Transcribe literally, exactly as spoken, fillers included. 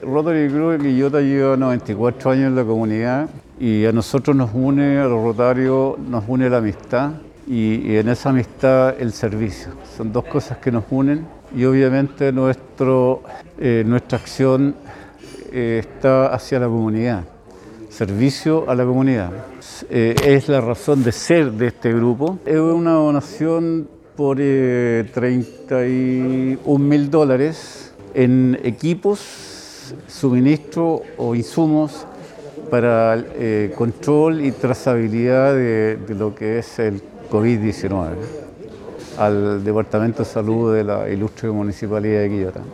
Rotary Club de Quillota lleva noventa y cuatro años en la comunidad y a nosotros nos une, a los rotarios, nos une la amistad y, y en esa amistad el servicio. Son dos cosas que nos unen y obviamente nuestro, eh, nuestra acción eh, está hacia la comunidad, servicio a la comunidad. Eh, es la razón de ser de este grupo. Es una donación por eh, treinta y un mil dólares en equipos, suministro o insumos para el eh, control y trazabilidad de, de lo que es el COVID diecinueve al Departamento de Salud de la Ilustre Municipalidad de Quillota.